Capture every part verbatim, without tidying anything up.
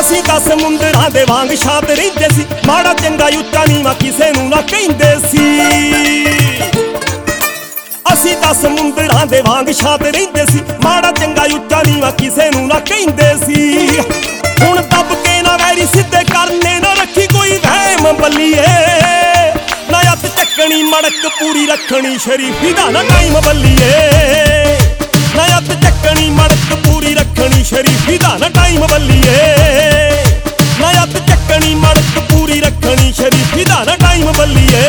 ਅਸੀਂ ਤਾਂ ਸਮੁੰਦਰਾਂ ਦੇ ਵਾਂਗ ਸ਼ਾਂਤ ਰਹਿੰਦੇ ਸੀ, ਮਾੜਾ ਚੰਗਾ ਉੱਚਾ ਨੀਵਾਂ ਕਿਸੇ ਨੂੰ ਨਾ ਕਹਿੰਦੇ ਸੀ। ਅਸੀਂ ਤਾਂ ਸਮੁੰਦਰਾਂ ਦੇ ਵਾਂਗ ਸ਼ਾਂਤ ਰਹਿੰਦੇ ਸੀ, ਮਾੜਾ ਚੰਗਾ ਉੱਚਾ ਨੀਵਾਂ ਕਿਸੇ ਨੂੰ ਨਾ ਕਹਿੰਦੇ ਸੀ। ਹੁਣ ਦੱਬ ਕੇ ਨਾ ਵੈਰੀ ਸਿੱਧੇ ਕਰਨੇ ਨਾ ਰੱਖੀ ਕੋਈ ਵਹਿਮ ਬੱਲੀਏ, ਨਾ ਅੱਤ ਚੱਕਣੀ ਮੜਕ ਪੂਰੀ ਰੱਖਣੀ ਸ਼ਰੀਫੀ ਦਾ ਨਾ ਟਾਈਮ ਬੱਲੀਏ, ਨਾ ਅੱਤ ਚੱਕਣੀ ਮੜਕ ਪੂਰੀ ਰੱਖਣੀ ਸ਼ਰੀਫੀ ਦਾ ਨਾ ਟਾਈਮ ਬੱਲੀਏ, ਨਾ ਅੱਤ ਚੱਕਣੀ ਮੜਕ ਪੂਰੀ ਰੱਖਣੀ ਸ਼ਰੀਫੀ ਦਾ ਨਾ ਟਾਈਮ ਬੱਲੀਏ।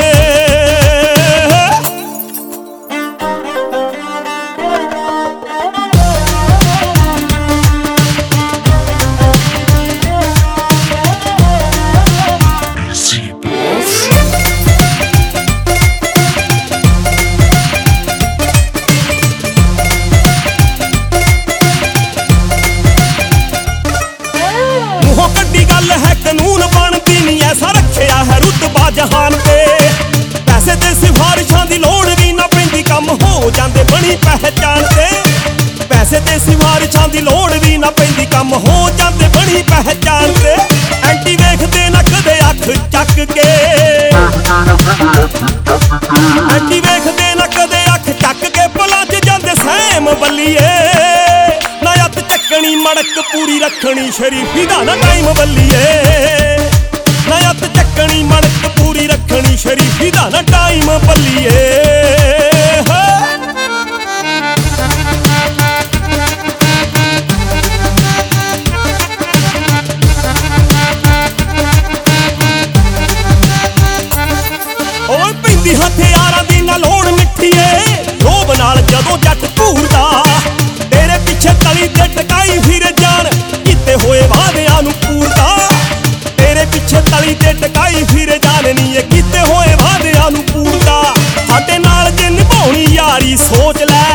ਜਹਾਨ ਤੇ ਪੈਸੇ ਤੇ ਸਿਫਾਰਿਸ਼ਾਂ ਦੀ ਲੋੜ ਵੀ ਨਾ ਪੈਂਦੀ, ਕੰਮ ਹੋ ਜਾਂਦੇ ਬਣੀ ਪਹਿਚਾਨ ਤੇ। ਪੈਸੇ ਤੇ ਸਿਫਾਰਿਸ਼ਾਂ ਦੀ ਲੋੜ ਵੀ ਨਾ ਪੈਂਦੀ, ਕੰਮ ਹੋ ਜਾਂਦੇ ਬਣੀ ਪਹਿਚਾਨ ਤੇ। ਐਂਟੀ ਵੇਖਦੇ ਨਾ ਕਦੇ ਅੱਖ ਚੱਕ ਕੇ, ਐਂਟੀ ਵੇਖਦੇ ਨਾ ਕਦੇ ਅੱਖ ਚੱਕ ਕੇ, ਭੁੱਲ ਜਾਂਦੇ ਸਹਿਮ ਬੱਲੀਏ, ਨਾ ਅੱਤ ਚੱਕਣੀ ਮੜਕ ਪੂਰੀ ਰੱਖਣੀ ਸ਼ਰੀਫੀ ਦਾ ਨਾ ਟਾਈਮ ਬੱਲੀਏ, ਨਾ ਅੱਤ ਚੱਕਣੀ ਮੜਕ ਪੂਰੀ ਰੱਖਣੀ ਸ਼ਰੀਫੀ ਦਾ ਨਾ ਟਾਈਮ ਬੱਲੀਏ। ਓਏ ਪੈਂਦੀ ਹਥਿਆਰਾਂ ਦੀ ਨਾ ਲੋੜ ਮਿੱਠੀਏ, ਰੋਬ ਨਾਲ ਜਦੋਂ ਜੱਟ ਘੂਰਦਾ, ਤੇਰੇ ਪਿੱਛੇ ਤਲੀ ਤੇ ਟਕਾਈ ਫਿਰ ਜਾਣ, ਕੀਤੇ ਹੋਏ ਵਾਅਦਿਆਂ ਨੂੰ ਪੂਰਦਾ। ਤੇਰੇ ਪਿੱਛੇ ਤਲੀ ਤੇ ਟਕਾਈ ਫਿਰ ਜਾਣਨੀ ਏ, ਕੀਤੇ ਹੋਏ ਵਾਅਦਿਆਂ ਨੂੰ ਪੂਰਦਾ। ਸਾਡੇ ਨਾਲ ਜੇ ਨਿਭਾਉਣੀ ਯਾਰੀ ਸੋਚ ਲੈ,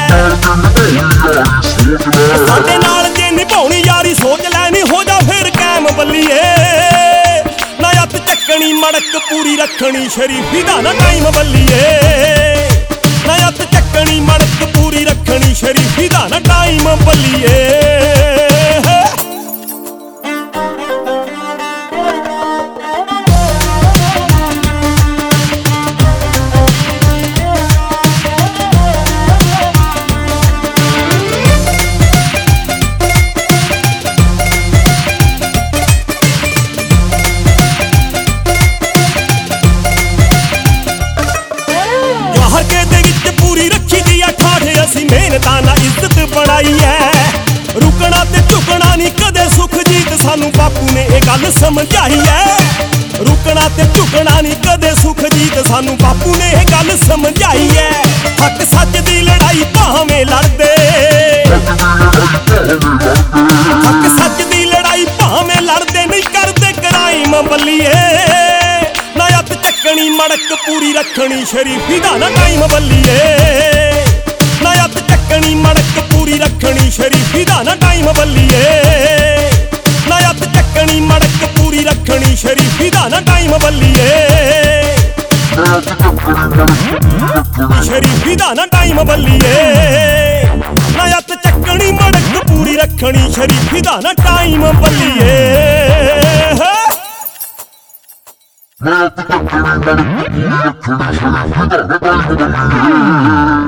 ਸਾਡੇ ਨਾਲ ਜੇ ਨਿਭਾਉਣੀ ਯਾਰੀ ਸੋਚ ਲੈ, ਨੀ ਹੋ ਜਾ ਫਿਰ ਕਾਇਮ ਬੱਲੀਏ, ਨਾ ਅੱਤ ਚੱਕਣੀ ਮੜਕ ਪੂਰੀ ਰੱਖਣੀ ਸ਼ਰੀਫੀ ਦਾ ਨਾ ਟਾਈਮ ਬੱਲੀਏ, ਨਾ ਅੱਤ ਚੱਕਣੀ ਮੜਕ ਪੂਰੀ ਰੱਖਣੀ ਸ਼ਰੀਫੀ ਦਾ ਨਾ ਟਾਈਮ ਬੱਲੀਏ। ਮਿਹਨਤਾਂ ਨਾਲ ਇੱਜ਼ਤ ਬਣਾਈ ਐ, ਰੁਕਣਾ ਤੇ ਝੁਕਣਾ ਨੀ ਕਦੇ ਸੁਖਜੀਤ ਸਾਨੂੰ ਬਾਪੂ ਨੇ ਇਹ ਗੱਲ ਸਮਝਾਈ ਐ। ਰੁਕਣਾ ਤੇ ਝੁਕਣਾ ਨੀ ਕਦੇ ਸੁਖਜੀਤ ਸਾਨੂੰ ਬਾਪੂ ਨੇ ਇਹ ਗੱਲ ਸਮਝਾਈ ਐ। ਹੱਕ ਸੱਚ ਦੀ ਲੜਾਈ ਭਾਵੇਂ ਲੜਦੇ, ਹੱਕ ਸੱਚ ਦੀ ਲੜਾਈ ਭਾਵੇਂ ਲੜਦੇ, ਨਹੀਂ ਕਰਦੇ ਕਰਾਈਮ ਬੱਲੀਏ, ਨਾ ਅੱਤ ਚੱਕਣੀ ਮੜਕ ਪੂਰੀ ਰੱਖਣੀ ਸ਼ਰੀਫੀ ਦਾ ਨਾ ਟਾਈਮ ਬੱਲੀਏ, ਨਾ ਅੱਤ ਚੱਕਣੀ ਮੜਕ ਪੂਰੀ ਰੱਖਣੀ ਸ਼ਰੀਫੀ ਦਾ ਨਾ ਟਾਈਮ ਬੱਲੀਏ, ਨਾ ਅੱਤ ਚੱਕਣੀ ਮੜਕ ਪੂਰੀ ਰੱਖਣੀ ਸ਼ਰੀਫੀ ਦਾ ਨਾ ਟਾਈਮ ਬੱਲੀਏ, ਸ਼ਰੀਫੀ ਦਾ ਨਾ ਟਾਈਮ ਬੱਲੀਏ, ਨਾ ਅੱਤ ਚੱਕਣੀ ਮੜਕ ਪੂਰੀ ਰੱਖਣੀ ਸ਼ਰੀਫੀ ਦਾ ਨਾ ਟਾਈਮ ਬੱਲੀਏ। ਮੈਂ ਤਾਂ ਕਰੀ ਮੜਕ ਪੂਰੀ ਰੱਖਣੀ ਸ਼ਰੀਫੀ ਦਾ ਨਾ ਟਾਈਮ ਬੱਲੀਏ।